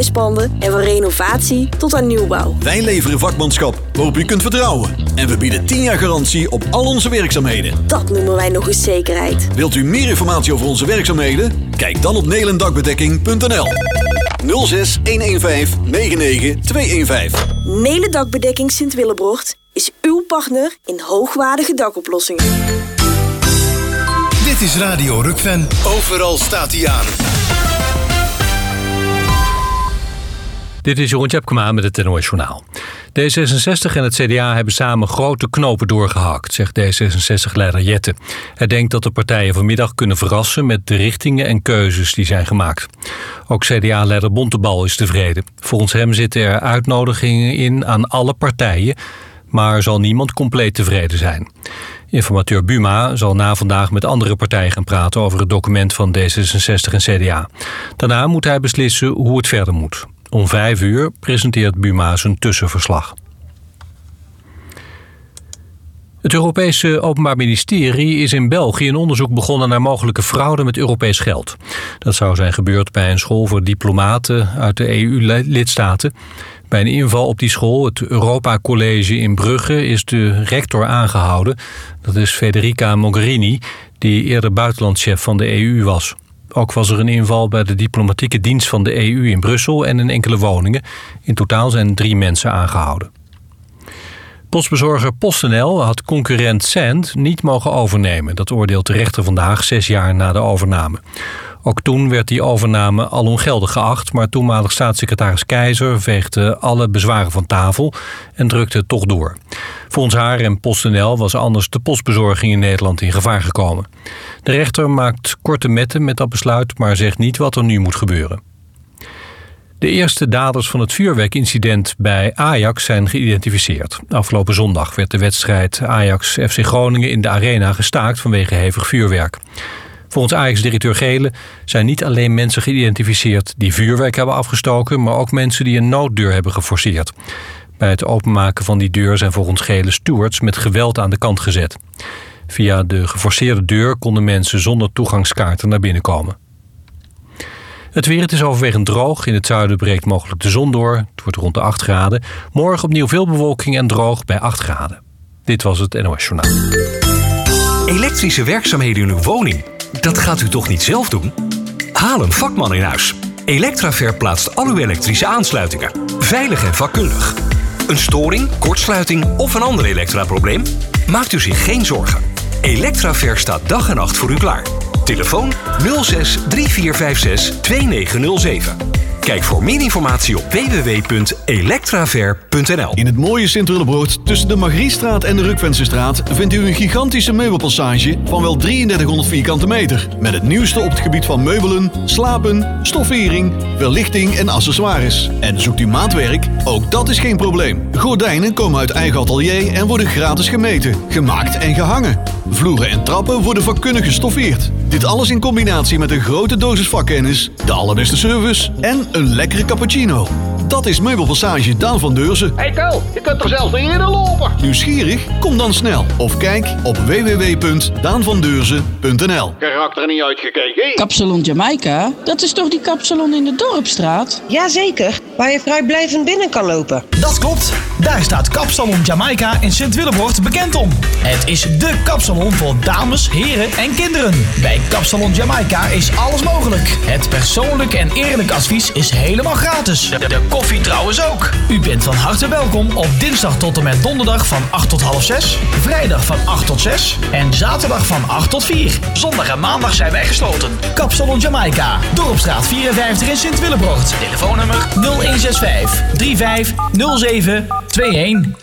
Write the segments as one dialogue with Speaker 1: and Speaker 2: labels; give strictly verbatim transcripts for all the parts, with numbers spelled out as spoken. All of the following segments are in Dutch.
Speaker 1: bedrijfspanden en van renovatie tot aan nieuwbouw.
Speaker 2: Wij leveren vakmanschap waarop u kunt vertrouwen. En we bieden tien jaar garantie op al onze werkzaamheden.
Speaker 1: Dat noemen wij nog eens zekerheid.
Speaker 2: Wilt u meer informatie over onze werkzaamheden? Kijk dan op nelen dakbedekking punt n l. nul zes een een vijf negen negen twee een vijf.
Speaker 1: Nelen Dakbedekking Sint-Willebrocht is uw partner in hoogwaardige dakoplossingen.
Speaker 3: Dit is Radio Rukven. Overal staat hij aan.
Speaker 4: Dit is Jeroen Tjepkema met het N O S-journaal. D zesenzestig en het C D A hebben samen grote knopen doorgehakt, zegt D zesenzestig-leider Jette. Hij denkt dat de partijen vanmiddag kunnen verrassen met de richtingen en keuzes die zijn gemaakt. Ook C D A-leider Bontebal is tevreden. Volgens hem zitten er uitnodigingen in aan alle partijen, maar zal niemand compleet tevreden zijn. Informateur Buma zal na vandaag met andere partijen gaan praten over het document van D zesenzestig en C D A. Daarna moet hij beslissen hoe het verder moet. Om vijf uur presenteert Buma zijn tussenverslag. Het Europese Openbaar Ministerie is in België een onderzoek begonnen naar mogelijke fraude met Europees geld. Dat zou zijn gebeurd bij een school voor diplomaten uit de E U-lidstaten. Bij een inval op die school, het Europa College in Brugge, is de rector aangehouden. Dat is Federica Mogherini, die eerder buitenlandschef van de E U was. Ook was er een inval bij de diplomatieke dienst van de E U in Brussel en in enkele woningen. In totaal zijn drie mensen aangehouden. Postbezorger PostNL had concurrent Send niet mogen overnemen. Dat oordeelt de rechter vandaag, zes jaar na de overname. Ook toen werd die overname al ongeldig geacht, maar toenmalig staatssecretaris Keizer veegde alle bezwaren van tafel en drukte het toch door. Volgens haar en PostNL was anders de postbezorging in Nederland in gevaar gekomen. De rechter maakt korte metten met dat besluit, maar zegt niet wat er nu moet gebeuren. De eerste daders van het vuurwerkincident bij Ajax zijn geïdentificeerd. Afgelopen zondag werd de wedstrijd Ajax-F C Groningen in de Arena gestaakt vanwege hevig vuurwerk. Volgens Ajax-directeur Gele zijn niet alleen mensen geïdentificeerd die vuurwerk hebben afgestoken, maar ook mensen die een nooddeur hebben geforceerd. Bij het openmaken van die deur zijn volgens Gele stewards met geweld aan de kant gezet. Via de geforceerde deur konden mensen zonder toegangskaarten naar binnen komen. Het weer, het is overwegend droog. In het zuiden breekt mogelijk de zon door. Het wordt rond de acht graden. Morgen opnieuw veel bewolking en droog bij acht graden. Dit was het N O S-journaal.
Speaker 5: Elektrische werkzaamheden in uw woning. Dat gaat u toch niet zelf doen? Haal een vakman in huis. Electraver plaatst al uw elektrische aansluitingen. Veilig en vakkundig. Een storing, kortsluiting of een ander elektraprobleem? Maakt u zich geen zorgen. Electraver staat dag en nacht voor u klaar. Telefoon nul zes drie vier vijf zes twee negen nul zeven. Kijk voor meer informatie op w w w punt electraver punt n l.
Speaker 2: In het mooie Sint-Willebroort tussen de Margriestraat en de Rukvensenstraat vindt u een gigantische meubelpassage van wel drieëndertighonderd vierkante meter. Met het nieuwste op het gebied van meubelen, slapen, stoffering, verlichting en accessoires. En zoekt u maatwerk? Ook dat is geen probleem. Gordijnen komen uit eigen atelier en worden gratis gemeten, gemaakt en gehangen. Vloeren en trappen worden vakkundig gestoffeerd. Dit alles in combinatie met een grote dosis vakkennis, de allerbeste service en een lekkere cappuccino. Dat is Meubelpassage Daan van Deurzen.
Speaker 6: Hey Tel, je kunt er zelfs niet in lopen.
Speaker 2: Nieuwsgierig? Kom dan snel. Of kijk op w w w punt daan van deurzen punt n l.
Speaker 6: Karakter niet uitgekeken.
Speaker 7: Kapsalon Jamaica? Dat is toch die kapsalon in de Dorpstraat?
Speaker 8: Jazeker, waar je vrijblijvend binnen kan lopen.
Speaker 9: Dat klopt. Daar staat Kapsalon Jamaica in Sint-Willebroort bekend om. Het is dé kapsalon voor dames, heren en kinderen. Bij Kapsalon Jamaica is alles mogelijk. Het persoonlijk en eerlijk advies is helemaal gratis. De, de koffie trouwens ook. U bent van harte welkom op dinsdag tot en met donderdag van acht tot half zes, vrijdag van acht tot zes en zaterdag van acht tot vier. Zondag en maandag zijn wij gesloten. Kapsalon Jamaica, Dorpstraat vierenvijftig in Sint-Willebroort. Telefoonnummer nul een zes vijf drie vijf nul zeven twee een.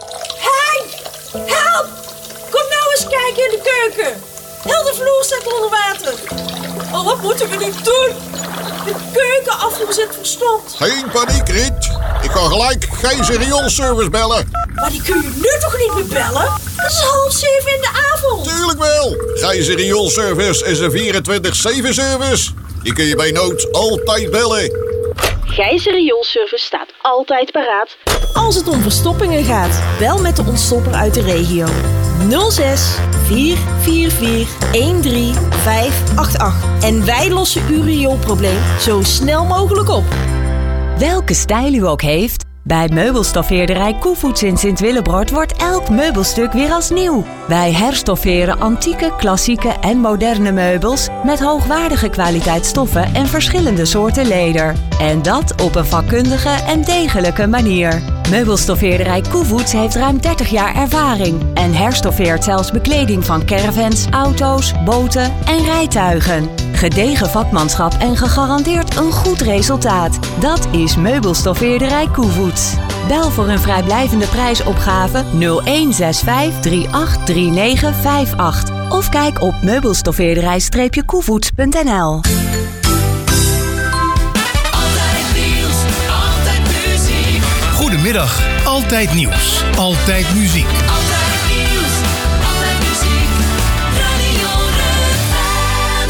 Speaker 10: Hey, help! Kom nou eens kijken in de keuken. Heel de vloer staat onder water. Oh, wat moeten we nu doen? De keukenafvoer zit verstomd.
Speaker 6: Geen paniek, Riet. Ik kan gelijk Gijzer rioolservice bellen.
Speaker 10: Maar die kun je nu toch niet meer bellen? Het is half zeven in de avond.
Speaker 6: Tuurlijk wel. Gijzer rioolservice is een vierentwintig zeven service. Die kun je bij nood altijd bellen.
Speaker 1: Gijzer Rioolservice staat altijd paraat als het om verstoppingen gaat. Bel met de ontstopper uit de regio. nul zes vier vier vier een drie vijf acht acht. En wij lossen uw rioolprobleem zo snel mogelijk op.
Speaker 11: Welke stijl u ook heeft, bij meubelstoffeerderij Koevoets in Sint-Willebrord wordt elk meubelstuk weer als nieuw. Wij herstofferen antieke, klassieke en moderne meubels met hoogwaardige kwaliteit stoffen en verschillende soorten leder. En dat op een vakkundige en degelijke manier. Meubelstoffeerderij Koevoets heeft ruim dertig jaar ervaring en herstoffeert zelfs bekleding van caravans, auto's, boten en rijtuigen. Gedegen vakmanschap en gegarandeerd een goed resultaat. Dat is Meubelstoffeerderij Koevoets. Bel voor een vrijblijvende prijsopgave nul een zes vijf drie acht drie negen vijf acht of kijk op meubelstoffeerderij koevoets punt n l.
Speaker 3: Goedemiddag, Altijd Nieuws, Altijd Muziek.
Speaker 12: Altijd nieuws, altijd muziek, Radio Rukven.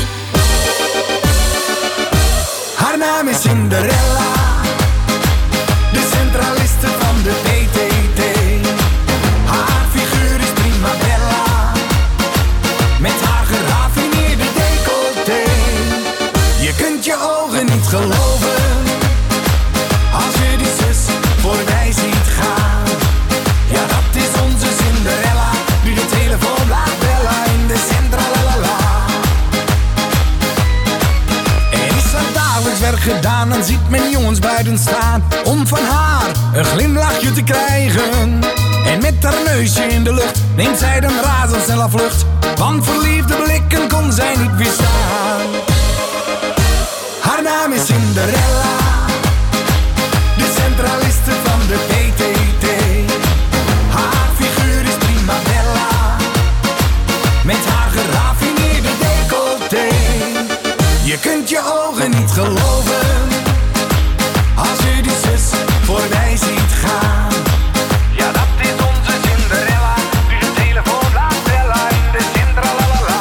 Speaker 13: Haar naam is Cinderella, de centraliste van de P T T. Haar figuur is prima bella, met haar geraffineerde decolleté. Je kunt je ogen niet geloven, als je die zus voorbij ziet gaan. Ja, dat is onze Cinderella, nu de telefoon laat bellen in de centralala. Er is er dagelijks werk gedaan, dan ziet men jongens buiten staan om van haar een glimlachje te krijgen. En met haar neusje in de lucht neemt zij dan razendsnelle vlucht, want verliefde blikken kon zij niet weerstaan. Haar naam is Cinderella, de centraliste van de P T T. Haar figuur is prima bella, met haar geraffineerde decolleté. Je kunt je ogen niet geloven, als je die zus voorbij ziet gaan. Ja, dat is onze Cinderella, nu de telefoon laat bellen in de centralala.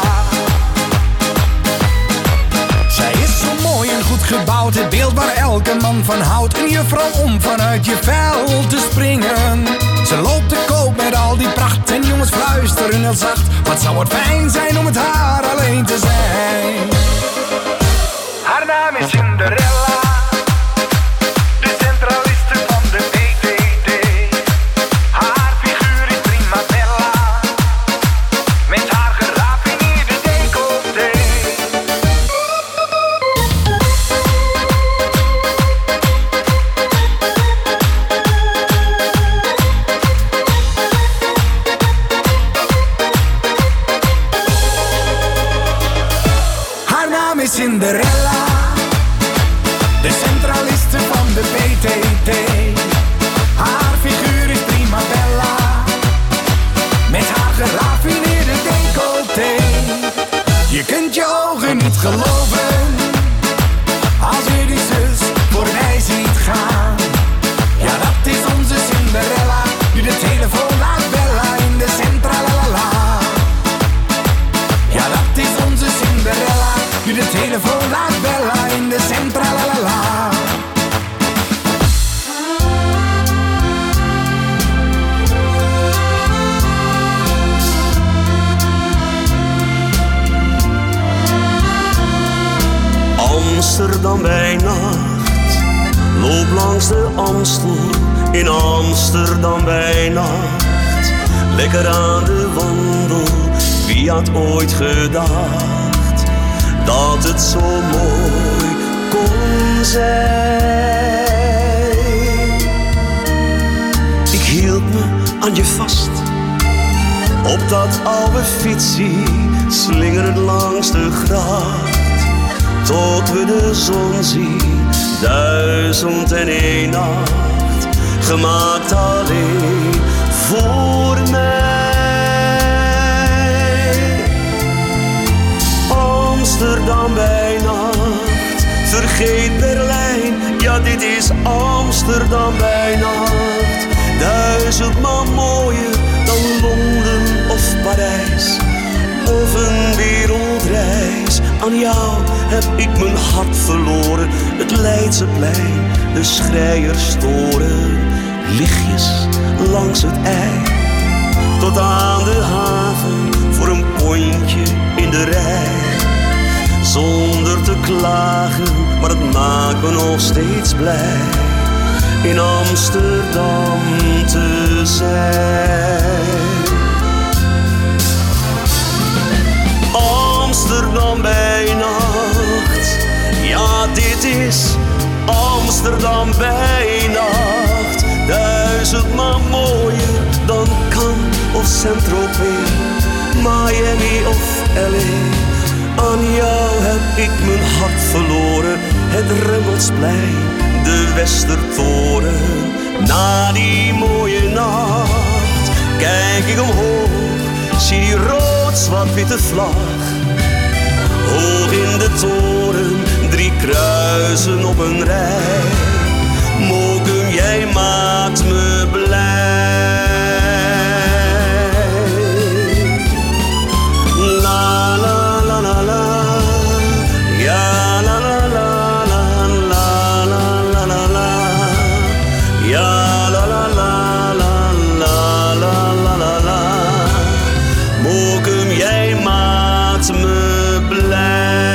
Speaker 13: Zij is zo mooi en goed gebouwd, het beeld waar elke man van houdt. Een juffrouw om vanuit je vel te springen. Ze loopt te koop met al die pracht en jongens fluisteren heel zacht. Wat zou het fijn zijn om met haar alleen te zijn. Haar naam is Cinderella, de centraliste van de P T T. Haar figuur is prima bella, met haar geraffineerde decolleté. Haar naam is Cinderella, de centraliste van de P T T. Haar figuur is prima bella, met haar geraffineerde decolleté. Je kunt je ogen niet geloven, als je die zus voorbij ziet gaan. Ja, dat is onze Cinderella, nu de telefoon laat bellen in de centralala. Ja, dat is onze Cinderella, nu de telefoon laat bellen in de centralala.
Speaker 14: Amsterdam bij nacht, loop langs de Amstel in Amsterdam bij nacht. Lekker aan de wandel, wie had ooit gedacht dat het zo mooi kon zijn. Ik hield me aan je vast, op dat oude fietsie, slingerend langs de gracht. Tot we de zon zien, duizend en één nacht, gemaakt alleen voor mij. Amsterdam bij nacht, vergeet Berlijn, ja dit is Amsterdam bij nacht. Duizendmaal mooier dan Londen of Parijs, of een wereldreis. Aan jou heb ik mijn hart verloren, het Leidseplein, de Schreierstoren. Lichtjes langs het IJ, tot aan de haven voor een pondje in de rij. Zonder te klagen, maar het maakt me nog steeds blij. in Amsterdam te zijn. Amsterdam bij nacht, ja dit is Amsterdam bij nacht. Duizendmaal mooier dan Cannes of Saint-Tropez, Miami of L A. Aan jou heb ik mijn hart verloren, het Remmelsplein, de Westertoren. Na die mooie nacht kijk ik omhoog, zie die rood-zwart-witte vlag. Hoog in de toren, drie kruisen op een rij. Mogen jij maakt me blij. La la la la la, ja la la la la la la la la, ja la la la la la la la la. Mogen jij maakt me blij.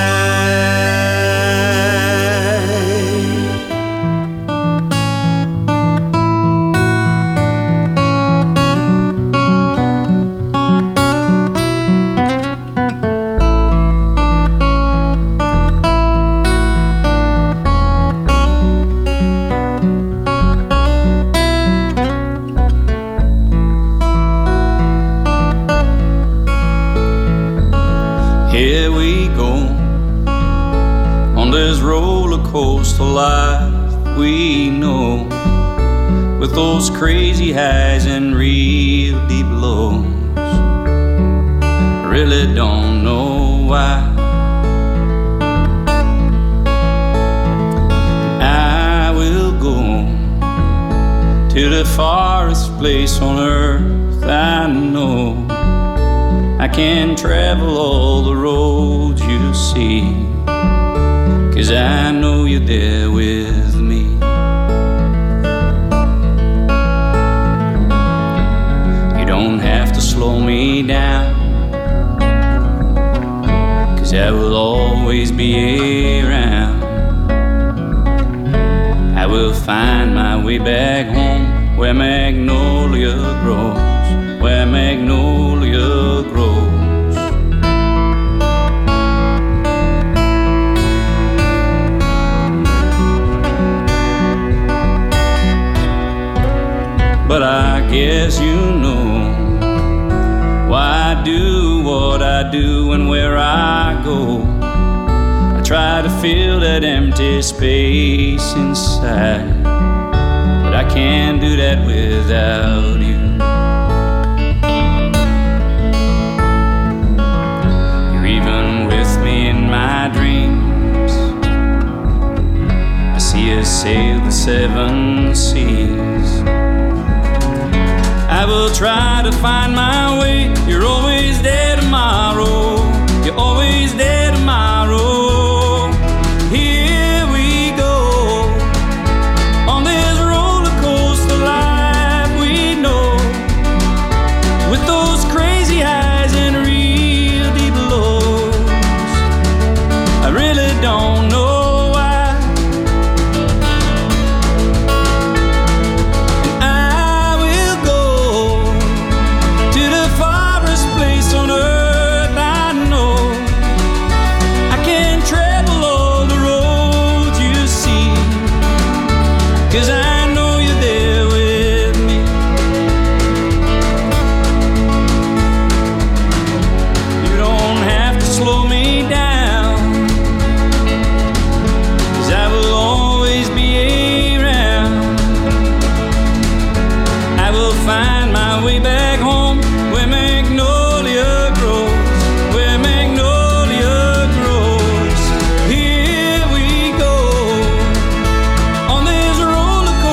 Speaker 15: Here we go on this roller coaster life we know, with those crazy highs and real deep lows. I really don't know why. I will go to the farthest place on earth I know. I can travel all the roads you see, 'cause I know you're there with me. You don't have to slow me down, 'cause I will always be around. I will find my way back home, where magnolia grows, where magnolia grows. But I guess you know why I do what I do and where I go. I try to fill that empty space inside, but I can't do that without you. You're even with me in my dreams. I see us sail the seven seas. I will try to find my way. You're always there tomorrow. You're always there tomorrow. Here we go on this roller coaster life we know, with those crazy highs and real deep lows. I really don't know. Roller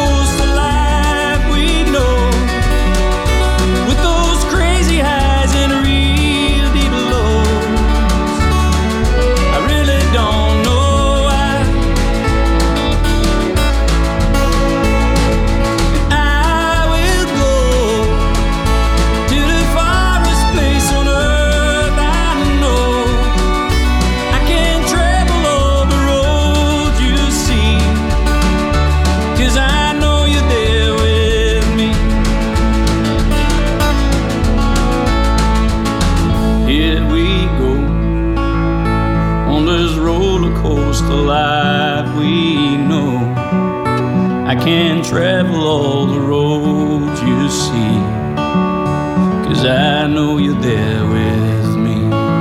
Speaker 15: can travel all the roads you see, 'cause I know you're there with me,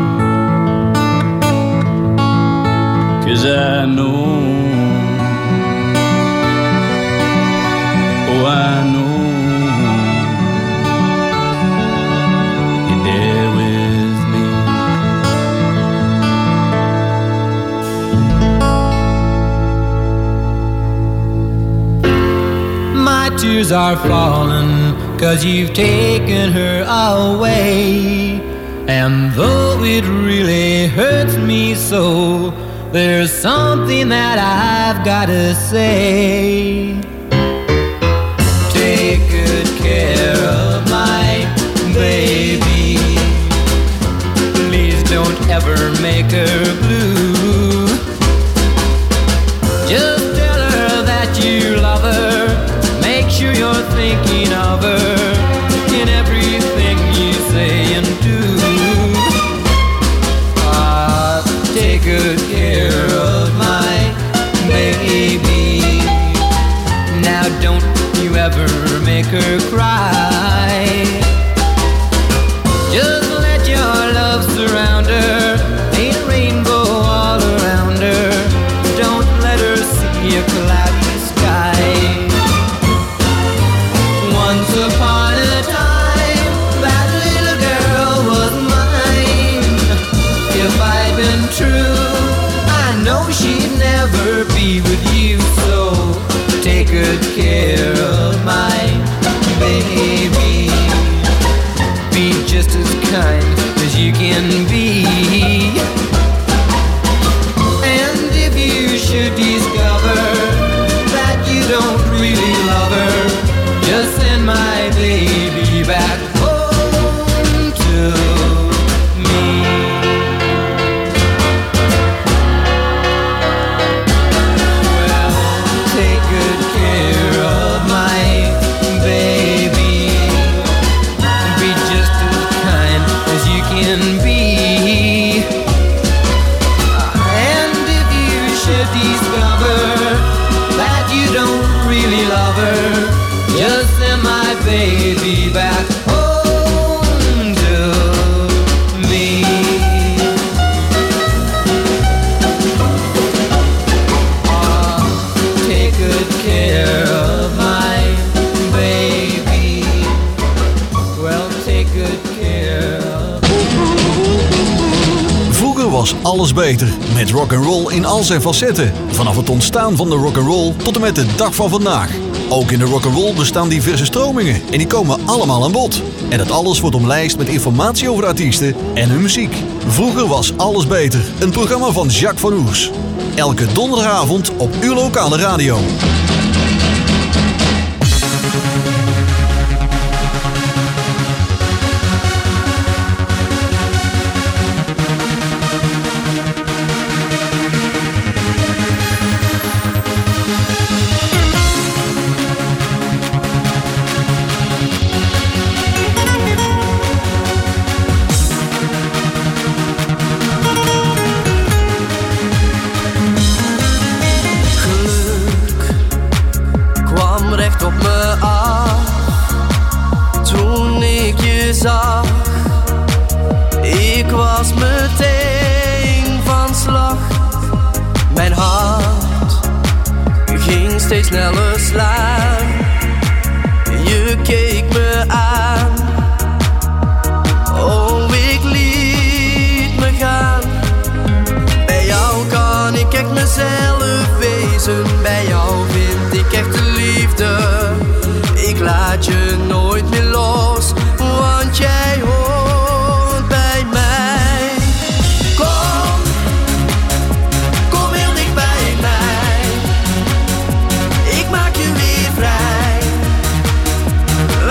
Speaker 15: 'cause I know, oh I know you're there with me.
Speaker 16: My tears are falling 'cause you've taken her away. And though it really hurts me so, there's something that I've gotta say. Take good care of my baby. Please don't ever make her blue. Just tell her that you love her. Make sure you're thinking of her in everything you say and do. Ah, take good care of my baby. Now don't you ever make her cry. Just let your love surround her. Ain't a rainbow all around her. Don't let her see a cloudy sky. Once upon a time, that little girl was mine. If I'd been true, I know she'd never be with you. So take good care of my baby. Be just as kind as you can be. And if you should discover that you don't really love her, just send my baby back home to me. Well, take good care of my baby. Be just as kind as you can be. And if you should discover that you don't really love her, just send my baby back home to me. Ah, take good care of my baby. Well, take good care of.
Speaker 2: Vroeger was alles beter met rock'n'roll in al zijn facetten. Vanaf het ontstaan van de rock'n'roll tot en met de dag van vandaag. Ook in de rock'n'roll bestaan diverse stromingen en die komen allemaal aan bod. En dat alles wordt omlijst met informatie over de artiesten en hun muziek. Vroeger was alles beter, een programma van Jacques van Oers. Elke donderdagavond op uw lokale radio.
Speaker 17: Ik was meteen van slag. Mijn hart ging steeds sneller slaan. Je keek me aan. Oh, ik liet me gaan. Bij jou kan ik echt mezelf wezen. Bij jou vind ik echt de liefde. Ik laat je nooit meer los, want jij hoort bij mij. Kom, kom heel dicht bij mij. Ik maak je weer vrij.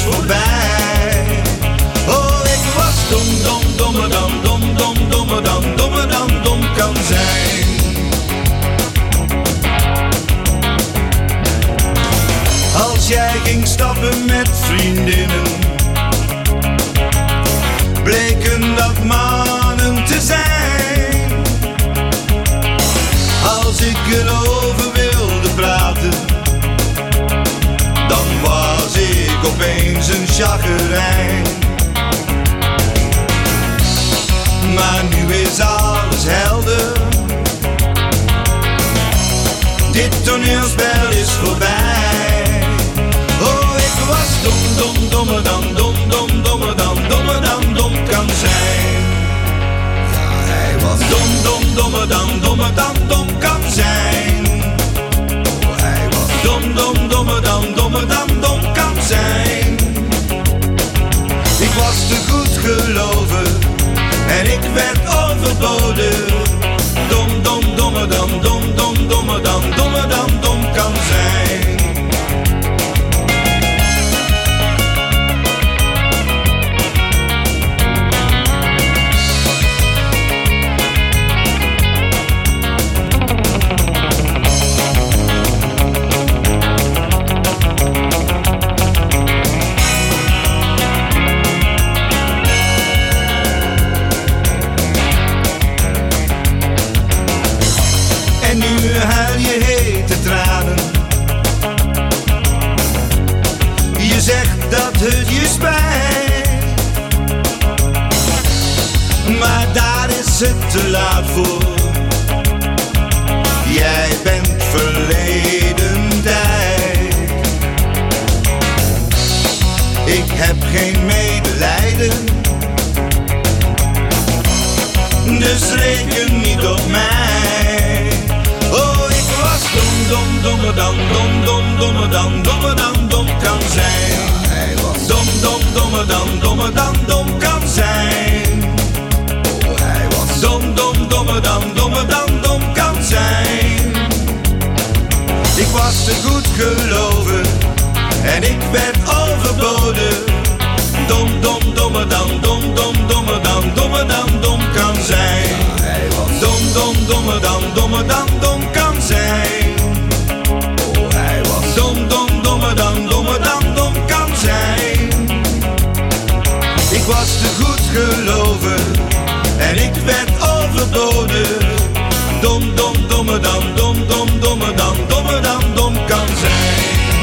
Speaker 18: voorbij. Oh, ik was dom, dom, dommer dan dom, dom, dommer dan dommer dan dom kan zijn. Als jij ging stappen met vriendinnen, bleken dat mannen te zijn. Als ik erover wilde praten, dan was ik opeens een chagrijn. Maar nu is alles helder, dit toneelspel is voorbij. Oh, ik was dom, dom, dommer dan dom, dom, dommer dan dommer dan dom kan zijn. Ja, hij was dom, dom, dommer dan dommer dan dom kan zijn. Oh, hij was dom, dom, dommer dan dommer dan dom kan zijn. Ik was te goed geloven en ik werd overbodig. Dom, dom, dommer dan dom, dom, dommer dan dommer dan dom kan zijn. Huil je hete tranen. Je zegt dat het je spijt, maar daar is het te laat voor. Jij bent verleden tijd. Ik heb geen medelijden, dus reken niet op mij. Oh, ik was dom, dom, dommer dan dom, dom, dommer dan dommer dan dom kan zijn. Ja, hij was dom, dom, dommer dan dommer dan dom kan zijn. Oh, hij was dom, dom, dommer dan dommer dan dom kan zijn. Ik was te goed geloven en ik werd overbodig. Dom, dom, dommer dan dom, dom, dommer dan dommer dan dom kan zijn. Ja, hij was dom, dom, dommer dan dommer dan dom kan zijn. Oh, hij was dom, dom, dommer dan dommer dan dom kan zijn. Ik was te goed geloven en ik werd overbodig. Dom, dom, dommer dan dom, dom, dommer dan dommer dan dom kan zijn.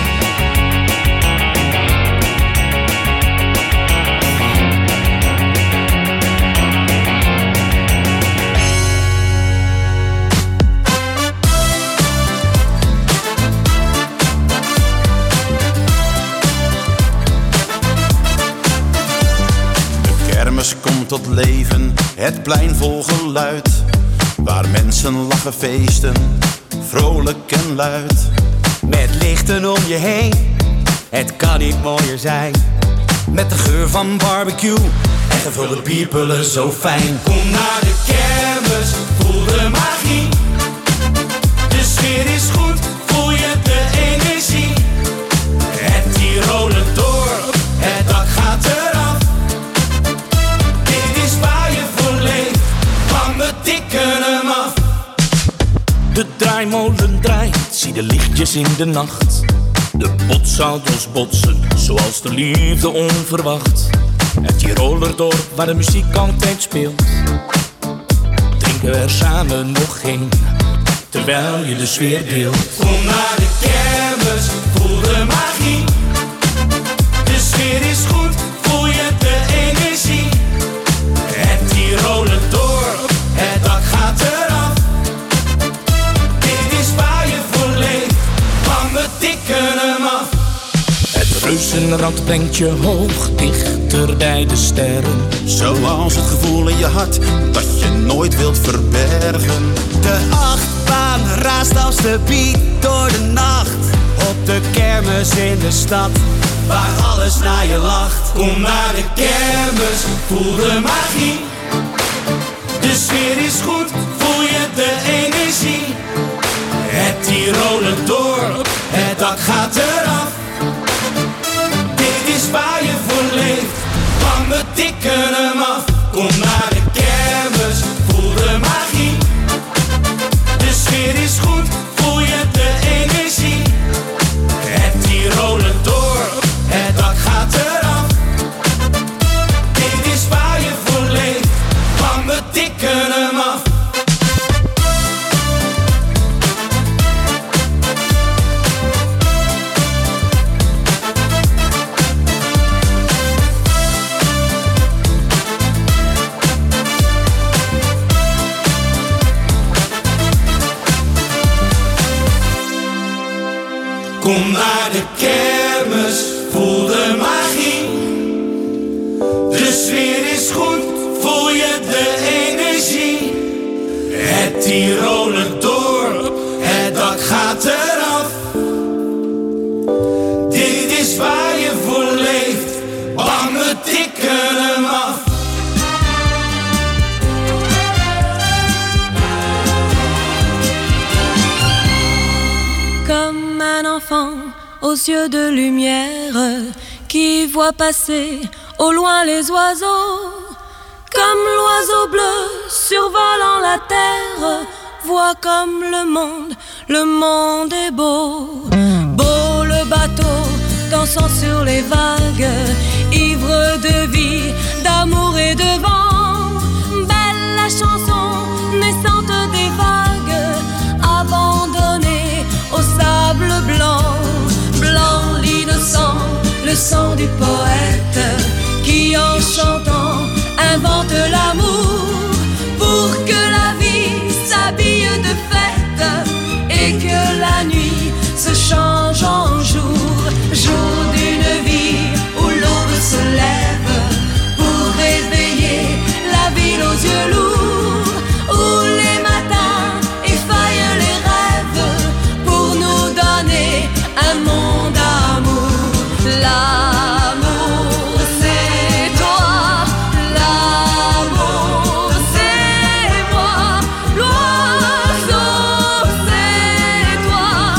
Speaker 19: Komt tot leven, het plein vol geluid, waar mensen lachen, feesten, vrolijk en luid.
Speaker 20: Met lichten om je heen, het kan niet mooier zijn.
Speaker 19: Met de geur van barbecue en gevulde bierpullen zo fijn.
Speaker 20: Kom naar de kermis, voel de magie. De sfeer is goed, voel je de energie. Het Tiroler dorp, het dak gaat eraf. Dit is waar je voor leeft, van we tikken hem af.
Speaker 21: De draaimolen draait, zie de lichtjes in de nacht. De botsauto's botsen, zoals de liefde onverwacht. Het Tiroler dorp, waar de muziek altijd speelt. Drinken we er samen nog geen, terwijl je de sfeer deelt.
Speaker 20: Kom naar de kermis, voel de magie. De sfeer is goed, voel je de energie. Het Tiroler dorp, het dak gaat eraf. Dit is waar je voor leeft, van we tikken hem af.
Speaker 21: Het reuzenrad brengt je hoog, dichter bij de sterren.
Speaker 19: Zoals het gevoel in je hart, dat je nooit wilt verbergen.
Speaker 20: De achtbaan raast als de beat door de nacht. Op de kermis in de stad, waar alles naar je lacht. Kom naar de kermis, voel de magie. De sfeer is goed, voel je de energie. Het Tiroler dorp, het dak gaat eraf. Dit is waar je
Speaker 18: Kom naar de kermis, voel de magie. De sfeer is goed, voel je de energie. Het Tiroler dorp, het dak gaat eraf. Dit is waar je voor leeft, bang we tikken hem af.
Speaker 4: Comme un enfant aux yeux de lumière qui voit passer au loin les oiseaux. Comme l'oiseau bleu survolant la terre, voit comme le monde, le monde est beau. Beau le bateau dansant sur les vagues, ivre de vie, d'amour et de vent. Belle la chanson naissante des vagues, abandonnée au sable blanc. Blanc l'innocent, le sang du poète qui en chantant invente l'amour pour que la vie s'habille de fête et que la nuit se change en jour. Jour d'une vie où l'aube se lève pour réveiller la ville aux yeux lourds, où les matins effeuillent les rêves pour nous donner un monde d'amour. L'amour c'est toi, l'amour c'est moi, l'oiseau c'est toi,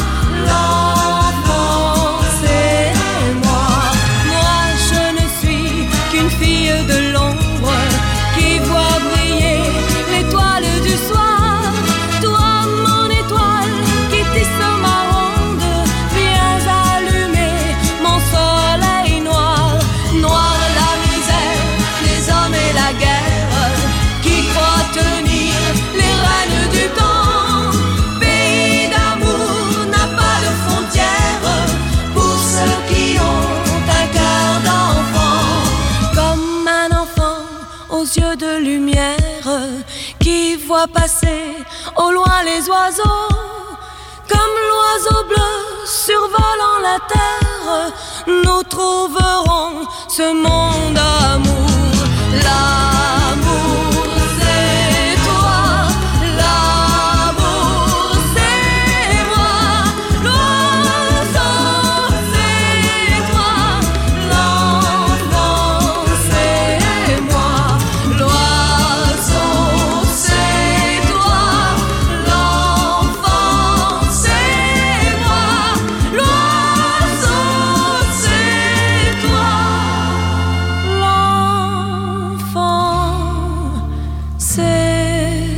Speaker 4: l'enfant c'est moi. Moi je ne suis qu'une fille de l'ombre qui voit briller l'étoile du soir. Toi mon étoile qui tisse ma ronde, viens allumer mon soleil noir. Noir la misère, les hommes et la guerre qui croient tenir les règnes du temps. Pays d'amour n'a pas de frontières pour ceux qui ont un cœur d'enfant. Comme un enfant aux yeux de lumière qui voit passer au loin les oiseaux. Comme l'oiseau bleu survolant la terre, nous trouverons ce monde d'amour. L'amour c'est toi, l'amour c'est moi, l'oiseau c'est toi, l'enfant c'est moi, l'oiseau c'est toi, l'enfant c'est moi, l'oiseau c'est toi, l'enfant c'est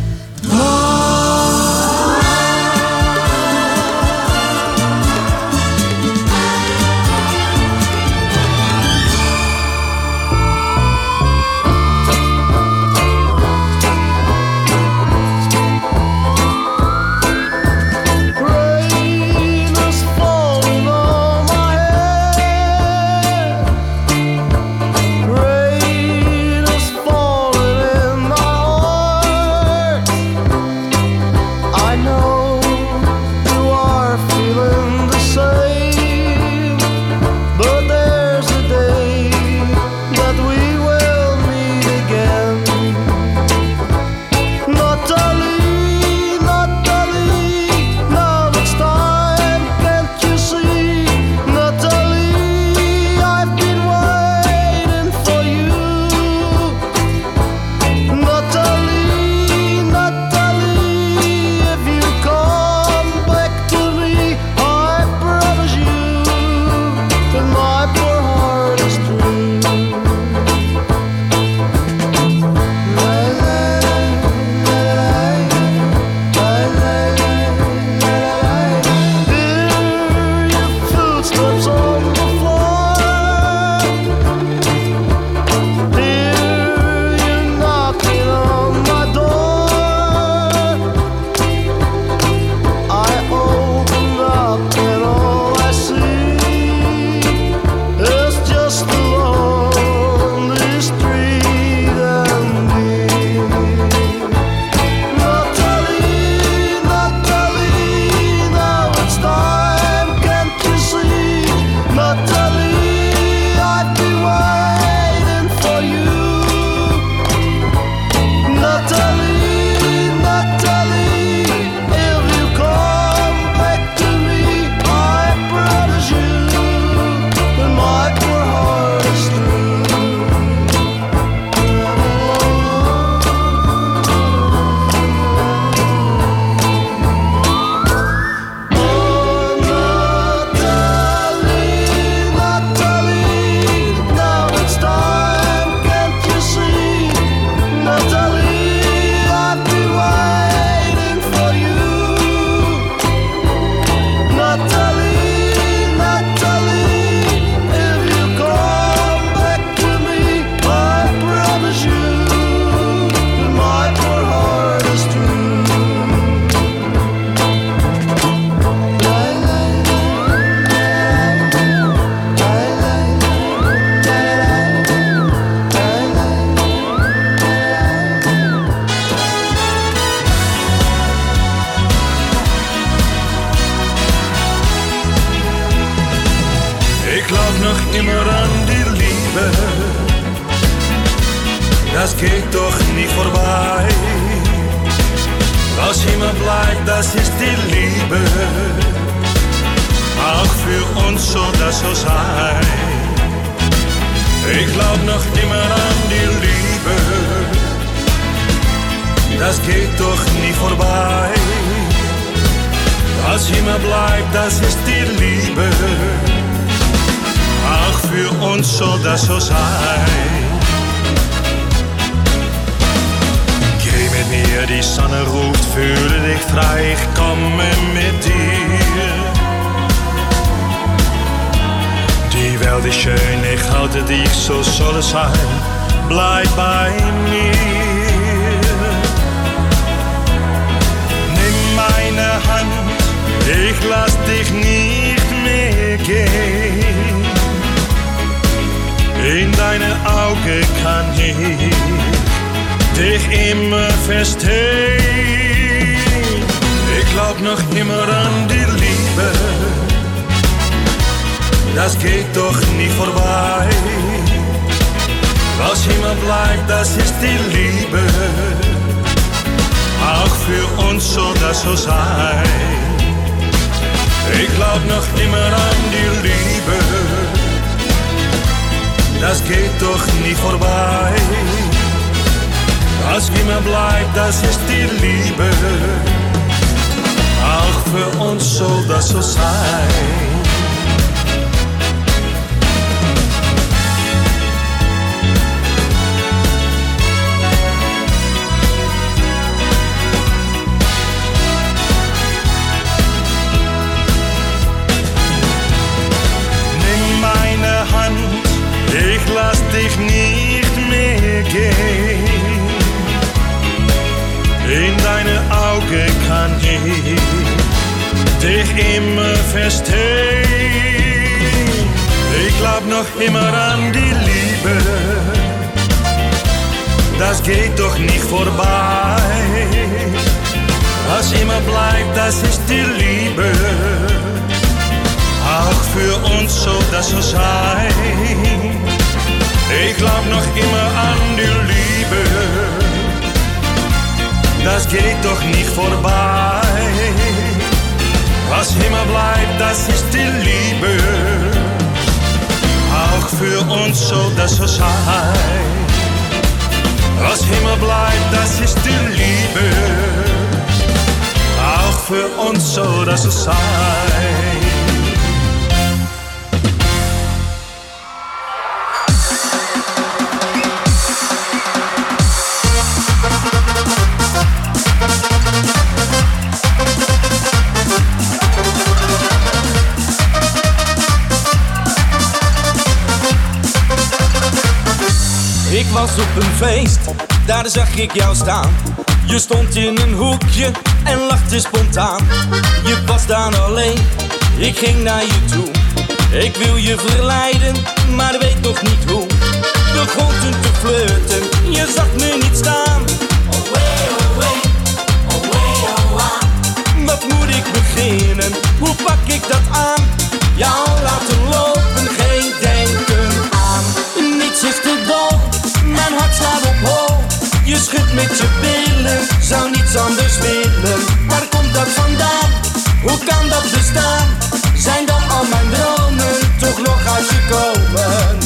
Speaker 22: Rain is falling on my head. Rain is falling in my heart. I know you are feeling the same, but there's a day that we will meet again. Natalie, Natalie, now it's time, can't you see? Natalie, I've been waiting for you. Natalie, Natalie, if you come back to me, I promise you that my poor heart is true. Hear your footsteps on the floor. Hear you knocking on my door. I open up and all I see is just a lonely street and me. Natalie, Natalie, now it's time, can't
Speaker 5: glaub noch immer an die Liebe. Das geht doch nie vorbei. Was immer bleibt, das ist die Liebe. Auch für uns soll das so sein. Ich glaub noch immer an die Liebe. Das geht doch nie vorbei. Was immer bleibt, das ist die Liebe. Auch für uns soll das so sein. Geh mit mir, die Sonne ruft, fühle dich frei, ich komme mit dir. Die Welt ist schön, ich halte dich, so soll es sein, bleib bei mir. Nimm meine Hand, ich lass dich nicht mehr gehen. In deine Augen kann ich dich immer verstehen. Ich glaub noch immer an die Liebe. Das geht doch nie vorbei. Was immer bleibt, das ist die Liebe. Auch für uns soll das so sein. Ich glaub noch immer an die Liebe. Das geht doch nie vorbei. Was immer bleibt, das ist die Liebe. Auch für uns soll das so sein. Ich lass dich nicht mehr gehen. In deine Augen kann ich dich immer verstehen. Ich glaub noch immer an die Liebe. Das geht doch nicht vorbei. Was immer bleibt, das ist die Liebe. Auch für uns soll das so sein. Ich glaub noch immer an die Liebe. Das geht doch nicht vorbei. Was immer bleibt, das ist die Liebe. Auch für uns soll das so sein. Was immer bleibt, das ist die Liebe. Auch für uns soll das so sein.
Speaker 21: Ik was op een feest, daar zag ik jou staan. Je stond in een hoekje en lachte spontaan. Je was daar alleen, ik ging naar je toe. Ik wil je verleiden, maar weet nog niet hoe. Begon toen te flirten, je zag me niet staan. Oh wee, oh wee, oh wee, oh ah. Wat moet ik beginnen, hoe pak ik dat aan? Jou laten lopen, geen denken aan. Niets is te dol, mijn hart slaat op hol. Je schudt met je billen, zou niets anders willen. Waar komt dat vandaan? Hoe kan dat bestaan? Zijn dan al mijn dromen toch nog uitgekomen?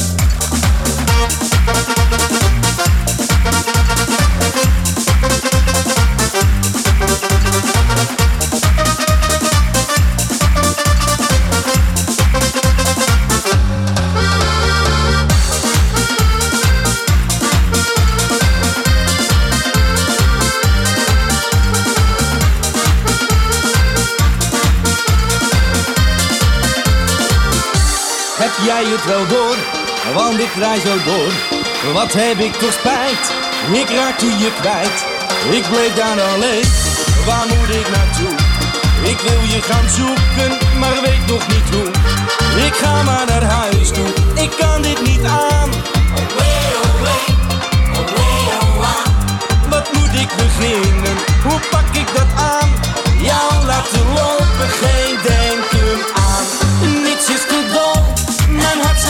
Speaker 21: Heb jij het wel door, want ik rij zo door. Wat heb ik toch spijt, ik raakte je kwijt. Ik bleef daar alleen, waar moet ik naartoe? Ik wil je gaan zoeken, maar weet nog niet hoe. Ik ga maar naar huis toe, ik kan dit niet aan. Oh wee, oh wee, oh wee, oh ah. Wat moet ik beginnen, hoe pak ik dat aan? Jou laten lopen, geen denken aan. Niets is te dol, mijn hart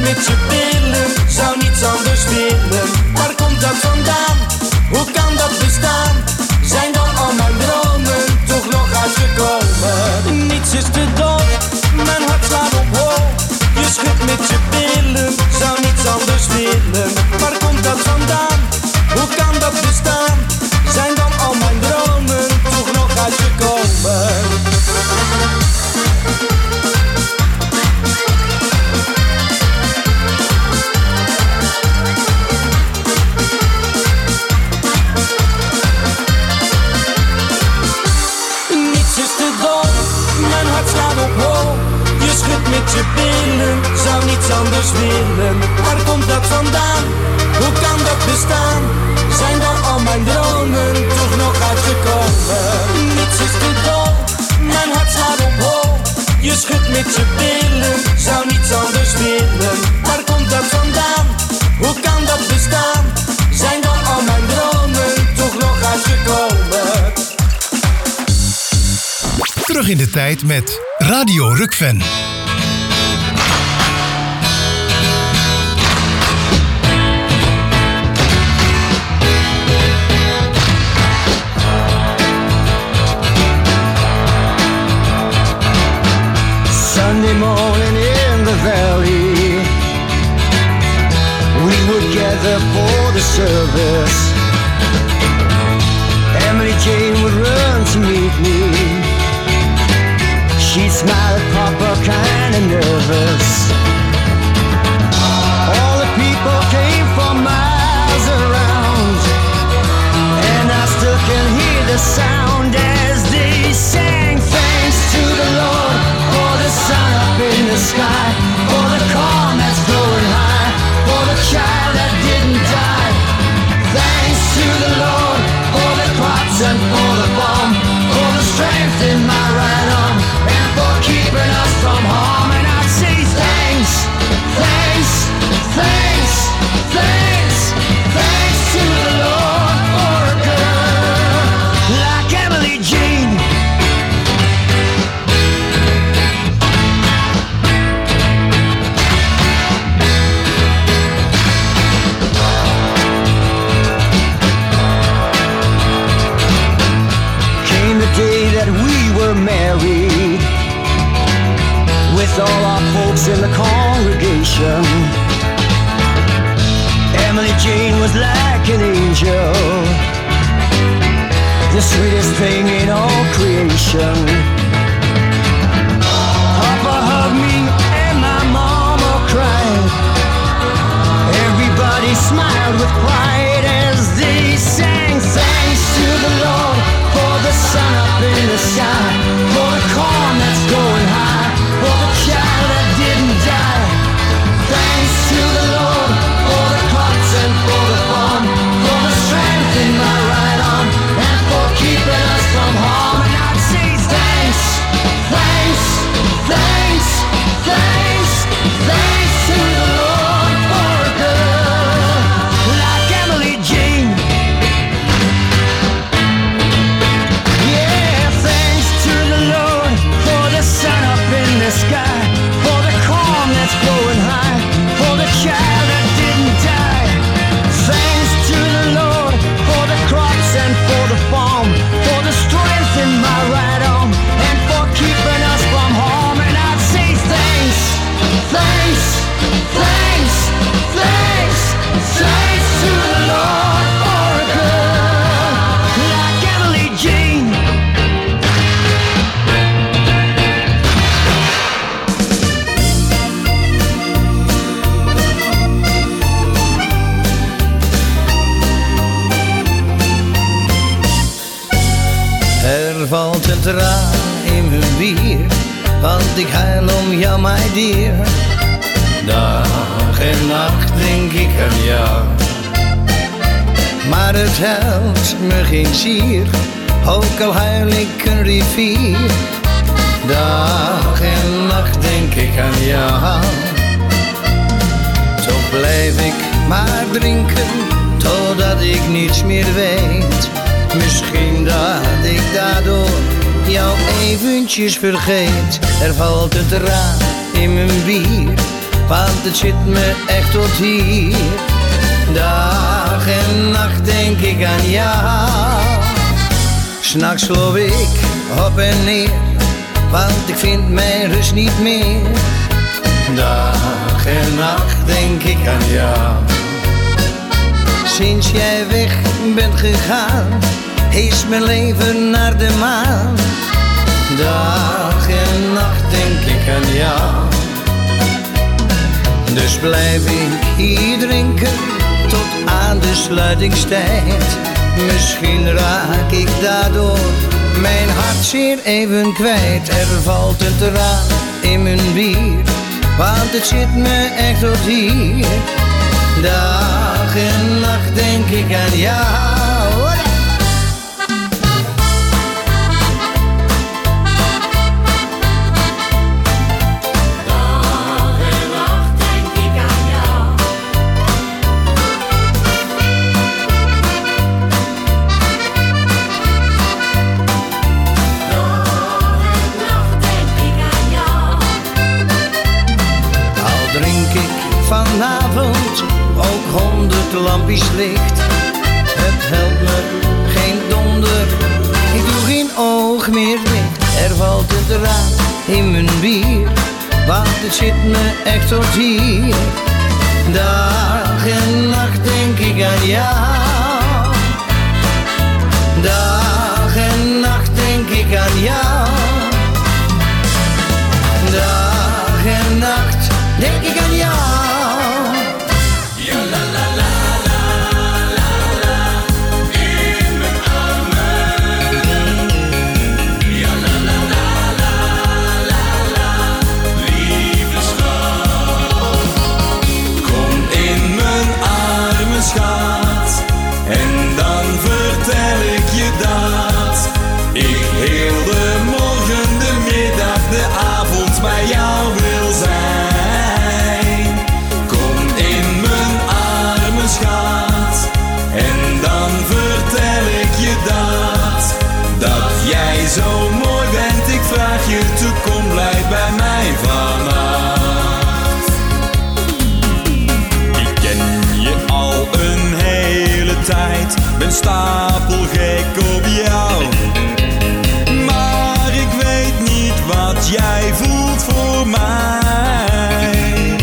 Speaker 20: met je billen, zou niets anders willen. Waar komt dat vandaan? Hoe kan dat bestaan? Zijn dan al mijn dromen toch nog uitgekomen? Niets is te dom, mijn hart slaat op hol. Je schudt met je billen, zou niets anders willen. Waar komt dat vandaan? Hoe kan dat bestaan? Zijn dan al mijn dromen toch nog uitgekomen? Niets is te dom, mijn hart slaat op hol. Je schudt met je billen, zou niets anders willen. Waar komt dat vandaan? Hoe kan dat bestaan? Zijn dan al mijn dromen toch nog uitgekomen? Niets is te dom, mijn hart slaat op hol. Je schudt met je billen, zou niets anders willen. Waar komt dat vandaan? Hoe kan dat bestaan? Zijn dan al mijn dromen toch nog uitgekomen?
Speaker 3: Terug in de tijd met Radio Rukven.
Speaker 16: Sunday morning in the valley, we would gather for the service. Emily Jane would run to meet me. She'd smile at Papa, kinda nervous. All the people came from miles around, and I still can hear the sound as they sang thanks to the Lord for the sun up in the sky, for the calm that's flowing high, for the child that didn't die. Thanks to the Lord for the crops and for the bomb, for the strength in my right arm, and for keeping us from harm. And I'd say thanks, thanks, thanks, thanks, thanks to the Lord for a girl like Emily Jane. Came the day that we were married, with all our folks in the congregation. Emily Jane was like an angel, the sweetest thing in all creation. Papa hugged me and my mama cried. Everybody smiled with pride as they sang thanks to the Lord for the sun up in the sky, for the calm that's going high, for the child that didn't die. Thanks to the Lord for the crops and for the farm, for the strength in my right arm, and for keeping us from harm. And I'd say thanks, thanks, thanks, thanks, thanks to the Lord for a girl like Emily Jane. Yeah, thanks to the Lord for the sun up in the sky, for the calm that's flowing high, for the child that didn't die. Thanks to the Lord for the crops and for the farm, for the strength in my right arm, and for keeping us from harm. And I'd say thanks, thanks, thanks, thanks, thanks to the Lord for a girl like Emily Jane.
Speaker 7: Er valt een traan in mijn bier, want ik huil om jou, my dear. Dag en nacht denk ik aan jou, maar het helpt me geen zier, ook al huil ik een rivier. Dag en nacht denk ik aan jou, toch blijf ik maar drinken, totdat ik niets meer weet. Misschien dat ik daardoor jou eventjes vergeet. Er valt een traan in mijn bier, want het zit me echt tot hier. Dag en nacht denk ik aan jou. 'S Nachts loop ik op en neer, want ik vind mijn rust niet meer. Dag en nacht denk ik aan jou. Sinds jij weg bent gegaan, is mijn leven naar de maan. Dag en nacht denk ik aan jou. Dus blijf ik hier drinken tot aan de sluitingstijd. Misschien raak ik daardoor mijn hart zeer even kwijt. Er valt een traan in mijn bier, want het zit me echt tot hier. Dag en nacht denk ik aan jou. Vanavond ook honderd lampjes licht. Het helpt me geen donder, ik doe geen oog meer dicht. Er valt een traan in mijn bier, want het zit me echt tot hier. Dag en nacht denk ik aan jou. Dag en nacht denk ik aan jou. Dag en nacht denk ik aan jou.
Speaker 18: Schat, en dan vertel ik je dat ik heel de morgen, de middag, de avond bij jou wil zijn. Kom in mijn armen, schat, en dan vertel ik je dat dat jij zo mooi bent. Ik vraag je toe, kom blij bij mij vannacht. Een hele tijd ben stapelgek op jou, maar ik weet niet wat jij voelt voor mij.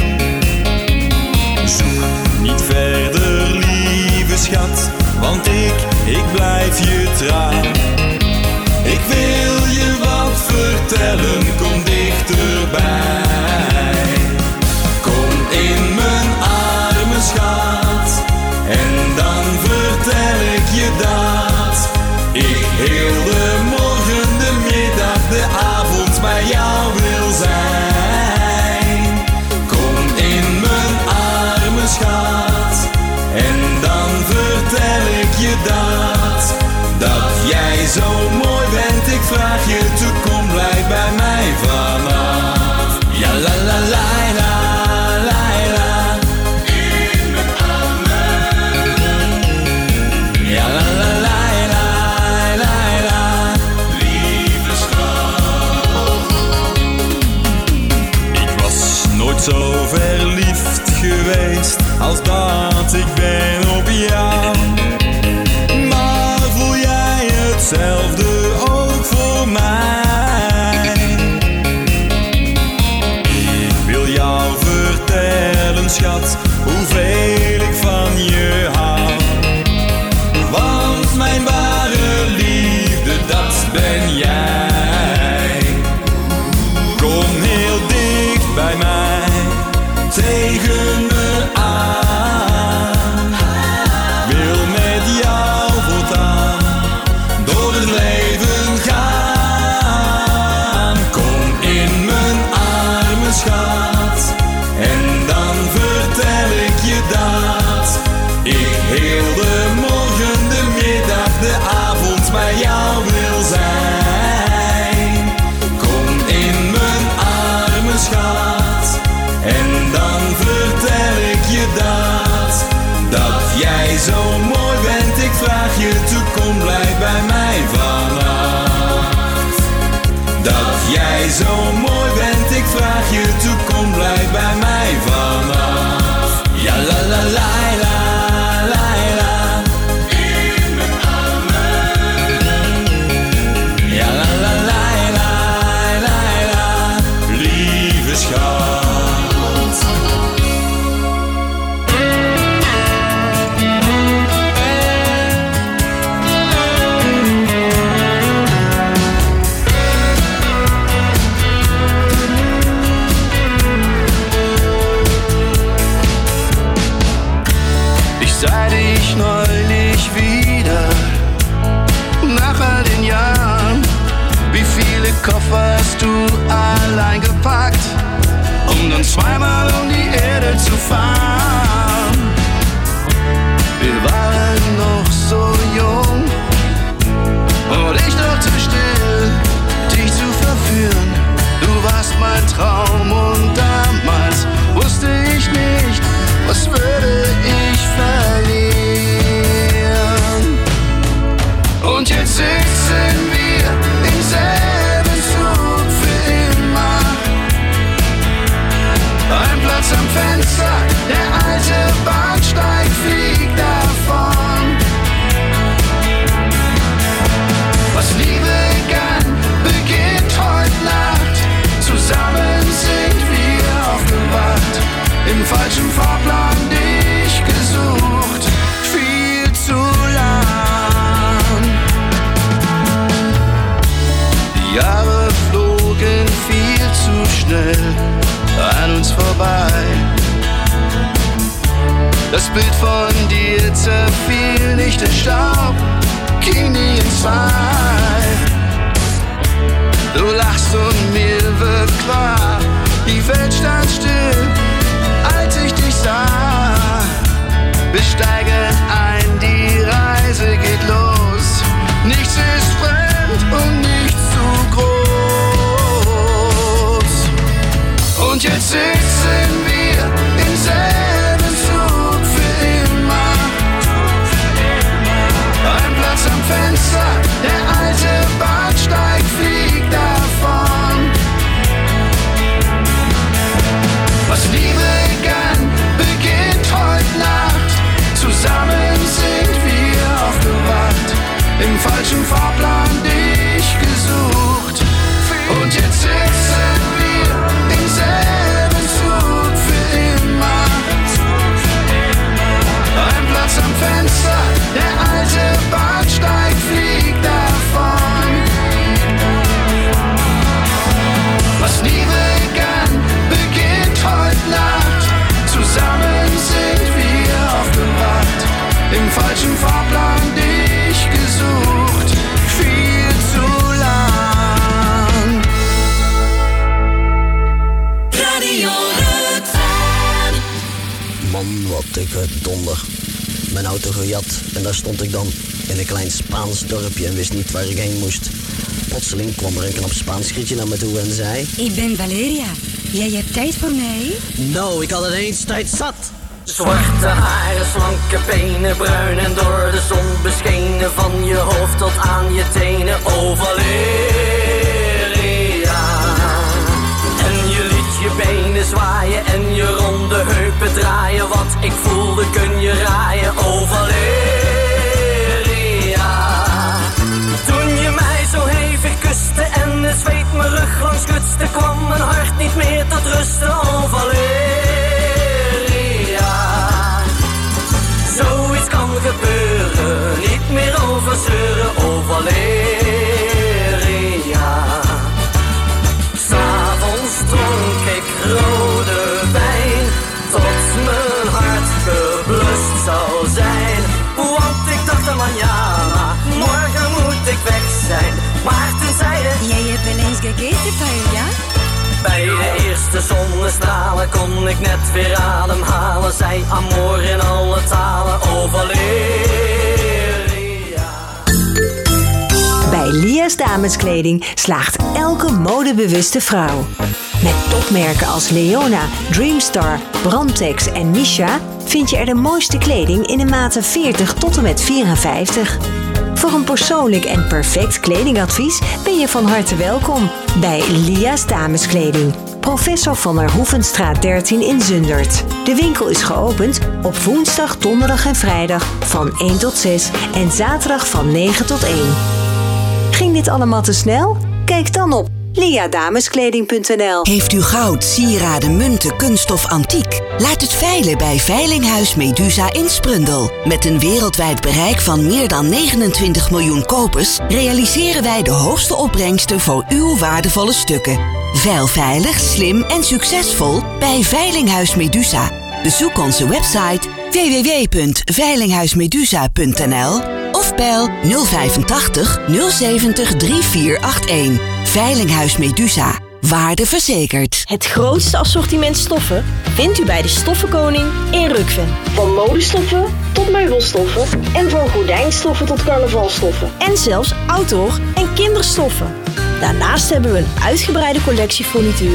Speaker 18: Zoek niet verder, lieve schat, want ik, ik blijf je trouw. Ik wil je wat vertellen, kom dichterbij. Kom in mijn armen, schat, en dan vertel ik je dat ik heel de morgen, de middag, de avond bij jou wil zijn. Kom in mijn armen, schat, en dan vertel ik je dat dat jij zo mooi bent. Ik vraag je toe, kom blij bij mij vannacht. Ja la la la la. Zo verliefd geweest als dat ik ben op jou. Maar voel jij hetzelfde ook voor mij? Ik wil jou vertellen, schat, hoeveel ik van je hou. Want mijn ware liefde, dat ben jij. Kom heel dicht bij mij, tegen me aan. Wil met jou voortaan door het leven gaan. Kom in mijn armen, schat, en dan vertel ik je dat ik heel de morgen, de middag, de avond bij jou wil zijn. Kom in mijn armen, schat, en dan vertel ik je dat dat jij zo mooi bent. Ik vraag je toe, kom blij bij mij vannacht. Dat jij zo mooi bent. Ik vraag je toe, kom blij bij mij vannacht.
Speaker 8: mein Traum und damals wusste ich nicht, was würde ich verlieren. Und jetzt sitzen wir im selben Zug für immer. Ein Platz am Fenster, der alte Bahnsteig fliegt davon. Was Liebe kann, beginnt heute Nacht. Zusammen sind wir aufgewacht. Im falschen Fahrplan dich gesucht. Viel zu lang. Die Jahre flogen viel zu schnell an uns vorbei. Das Bild von dir zerfiel nicht, der Staub ging nie in zwei. Du lachst und mir wird klar, die Welt stand still, als ich dich sah. Wir steigen ein, die Reise geht los. Nichts ist fremd und nichts zu groß. Und jetzt sitzen wir im selben Zug für immer. Ein Platz am Fenster, der alte Bahnsteig fliegt davon. Was Liebe kann, beginnt heute Nacht. Zusammen sind wir aufgewacht. Im falschen Fahrplan dich gesucht. Und jetzt sitzen wir im selben Zug für immer. Ein Platz am Fenster, der alte Bahnsteig fliegt davon. Was Liebe kann, beginnt heute Nacht. Zusammen sind wir aufgewacht. Im falschen Fahrplan dich gesucht. Viel zu lang.
Speaker 12: Radio Rukven.
Speaker 9: Man, wat ik donder. Mijn auto gejat en daar stond ik dan in een klein Spaans dorpje en wist niet waar ik heen moest. Plotseling kwam er een knap Spaans grietje naar me toe en zei:
Speaker 23: Ik ben Valeria. Jij hebt tijd voor mij?
Speaker 9: Nou, ik had het eens tijd zat.
Speaker 24: Zwarte haren, slanke benen, bruin en door de zon beschenen. Van je hoofd tot aan je tenen, oh Valeria. En je liet je benen zwaaien en je ronde heupen draaien. Wat ik voelde kun je raaien, oh Valeria. Toen je mij zo hevig kuste en het zweet mijn rug langs gutste, kwam mijn hart niet meer tot rusten, oh Valeria. Zoiets kan gebeuren, niet meer over zeuren, oh Valeria. S'avonds dronk ik rode wijn, tot mijn hart geblust zou zijn. Want ik dacht aan manjana, morgen moet ik weg zijn. Maar toen zei het:
Speaker 23: Jij hebt wel eens gegeten, paella?
Speaker 24: Bij de eerste zonnestralen kon ik net weer ademhalen. Zij amor in alle talen, oh Valeria.
Speaker 11: Bij Lia's Dameskleding slaagt elke modebewuste vrouw. Met topmerken als Leona, Dreamstar, Brantex en Misha vind je er de mooiste kleding in de maten veertig tot en met vierenvijftig. Voor een persoonlijk en perfect kledingadvies ben je van harte welkom bij Lia's Dameskleding. Professor van der Hoevenstraat dertien in Zundert. De winkel is geopend op woensdag, donderdag en vrijdag van één tot zes en zaterdag van negen tot één. Ging dit allemaal te snel? Kijk dan op lia dameskleding punt n l.
Speaker 25: Heeft u goud, sieraden, munten, kunststof, antiek? Laat het veilen bij Veilinghuis Medusa in Sprundel. Met een wereldwijd bereik van meer dan negenentwintig miljoen kopers realiseren wij de hoogste opbrengsten voor uw waardevolle stukken. Veil veilig, slim en succesvol bij Veilinghuis Medusa. Bezoek onze website w w w punt veilinghuismedusa punt n l of bel nul vijfentachtig nul zeventig drie vier acht een. Veilinghuis Medusa. Waarde verzekerd.
Speaker 1: Het grootste assortiment stoffen vindt u bij de Stoffenkoning in Rukven. Van modestoffen tot meubelstoffen en van gordijnstoffen tot carnavalstoffen. En zelfs outdoor en kinderstoffen. Daarnaast hebben we een uitgebreide collectie furnituur